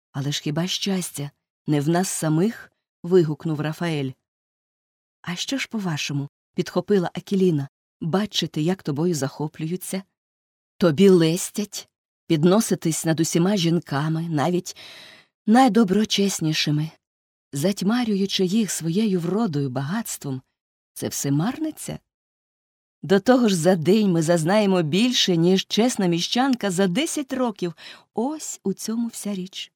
Але ж хіба щастя не в нас самих? Вигукнув Рафаель. А що ж, по-вашому, підхопила Акеліна, бачити, як тобою захоплюються? Тобі лестять, підноситись над усіма жінками, навіть найдоброчеснішими, затьмарюючи їх своєю вродою, багатством. Це все марниця? До того ж за день ми зазнаємо більше, ніж чесна міщанка за 10 років. Ось у цьому вся річ.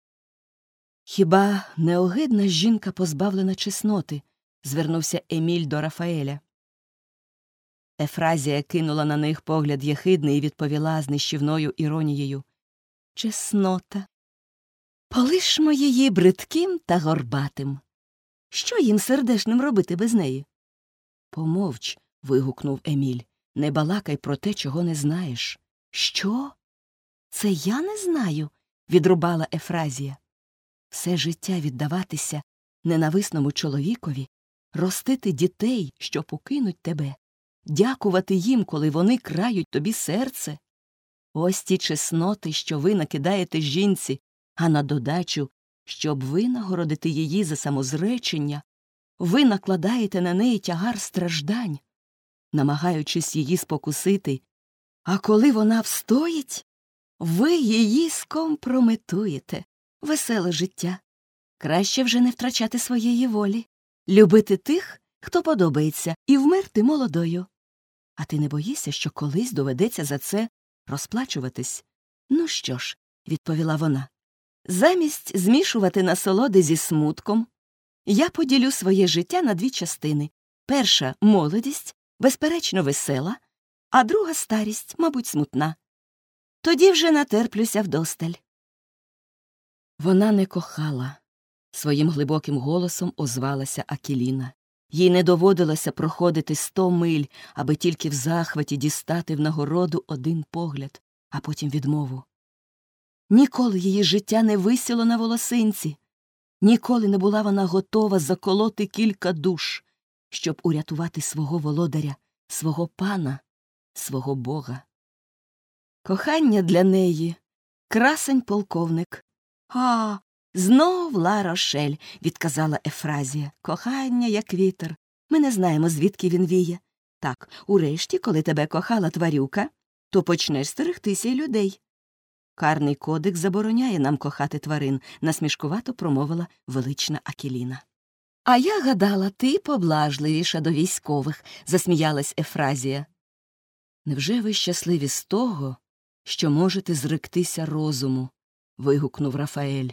Хіба неогидна жінка позбавлена чесноти? Звернувся Еміль до Рафаеля. Ефразія кинула на них погляд єхидний і відповіла з нищівною іронією. Чеснота. Полишмо її бридким та горбатим. Що їм сердешним робити без неї? Помовч, вигукнув Еміль, не балакай про те, чого не знаєш. Що? Це я не знаю, відрубала Ефразія. Все життя віддаватися ненависному чоловікові, ростити дітей, що покинуть тебе, дякувати їм, коли вони крають тобі серце. Ось ті чесноти, що ви накидаєте жінці, а на додачу, щоб винагородити її за самозречення, ви накладаєте на неї тягар страждань, намагаючись її спокусити, а коли вона встоїть, ви її скомпрометуєте. Веселе життя. Краще вже не втрачати своєї волі, любити тих, хто подобається, і вмерти молодою. А ти не боїшся, що колись доведеться за це розплачуватись? Ну що ж, відповіла вона, замість змішувати насолоди зі смутком, я поділю своє життя на 2 частини. Перша – молодість, безперечно весела, а друга – старість, мабуть, смутна. Тоді вже натерплюся вдосталь. Вона не кохала. Своїм глибоким голосом озвалася Акеліна. Їй не доводилося проходити 100 миль, аби тільки в захваті дістати в нагороду один погляд, а потім відмову. Ніколи її життя не висіло на волосинці. Ніколи не була вона готова заколоти кілька душ, щоб урятувати свого володаря, свого пана, свого бога. Кохання для неї – красень-полковник. «А, знов Ла-Рошель», – відказала Ефразія. «Кохання, як вітер. Ми не знаємо, звідки він віє. Так, урешті, коли тебе кохала тварюка, то почнеш стерегтися й людей». «Карний кодекс забороняє нам кохати тварин», – насмішкувато промовила велична Акеліна. «А я гадала, ти поблажливіша до військових», – засміялась Ефразія. «Невже ви щасливі з того, що можете зректися розуму?» – вигукнув Рафаель.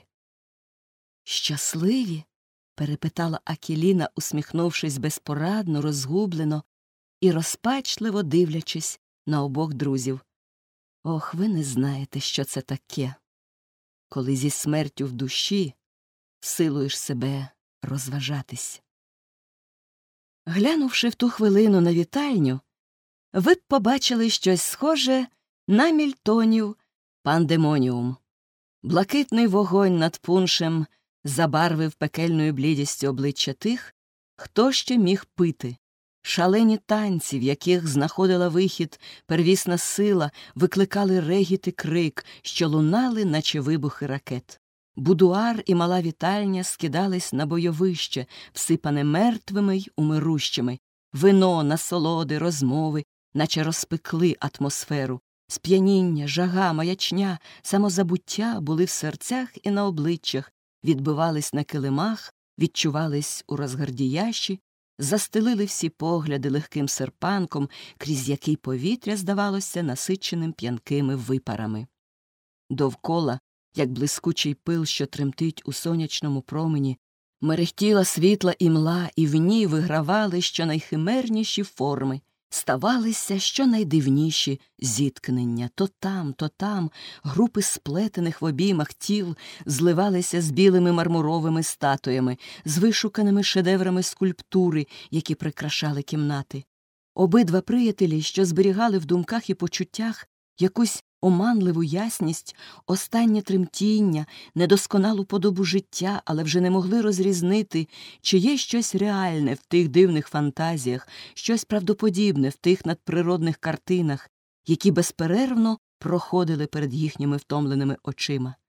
«Щасливі?» – перепитала Акеліна, усміхнувшись безпорадно, розгублено і розпачливо дивлячись на обох друзів. «Ох, ви не знаєте, що це таке, коли зі смертю в душі силуєш себе розважатись». Глянувши в ту хвилину на вітальню, ви б побачили щось схоже на Мільтонів пандемоніум. Блакитний вогонь над пуншем забарвив пекельною блідістю обличчя тих, хто ще міг пити. Шалені танці, в яких знаходила вихід первісна сила, викликали регіт і крик, що лунали, наче вибухи ракет. Будуар і мала вітальня скидались на бойовище, всипане мертвими й умирущими. Вино, насолоди, розмови, наче розпекли атмосферу. Сп'яніння, жага, маячня, самозабуття були в серцях і на обличчях, відбивались на килимах, відчувались у розгардіяші, застелили всі погляди легким серпанком, крізь який повітря здавалося насиченим п'янкими випарами. Довкола, як блискучий пил, що тремтить у сонячному промені, мерехтіла світла імла, і в ній вигравали щонайхимерніші форми, ставалися щонайдивніші зіткнення. То там групи сплетених в обіймах тіл зливалися з білими мармуровими статуями, з вишуканими шедеврами скульптури, які прикрашали кімнати. Обидва приятелі, що зберігали в думках і почуттях якусь оманливу ясність, останнє тремтіння, недосконалу подобу життя, але вже не могли розрізнити, чи є щось реальне в тих дивних фантазіях, щось правдоподібне в тих надприродних картинах, які безперервно проходили перед їхніми втомленими очима.